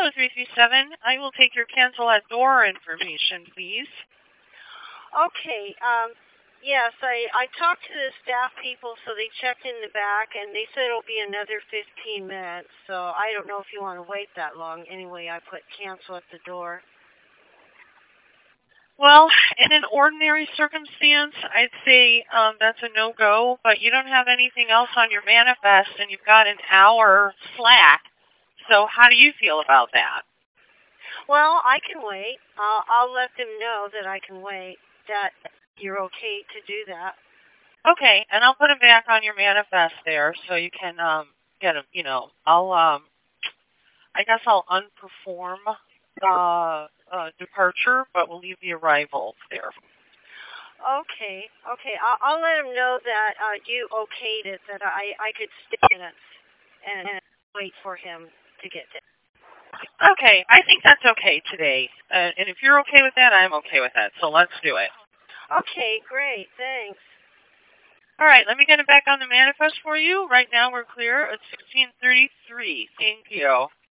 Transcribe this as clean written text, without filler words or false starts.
Hello, 337. I will take your cancel at door information, please. Okay, yes, I talked to the staff people, so they checked in the back, and they said it'll be another 15 minutes, so I don't know if you want to wait that long. Anyway, I put cancel at the door. Well, in an ordinary circumstance, I'd say that's a no-go, but you don't have anything else on your manifest, and you've got an hour slack, so how do you feel about that? Well, I can wait. I'll let them know that I can wait, that you're okay to do that. Okay, and I'll put them back on your manifest there, so you can get them. I guess I'll unperform departure, but we'll leave the arrival there. Okay. I'll let them know that you okayed it, that I could stay minutes and wait for him to get there. Okay, I think that's okay today. And if you're okay with that, I'm okay with that. So let's do it. Okay, great. Thanks. All right, let me get it back on the manifest for you. Right now we're clear at 16:33. Thank you.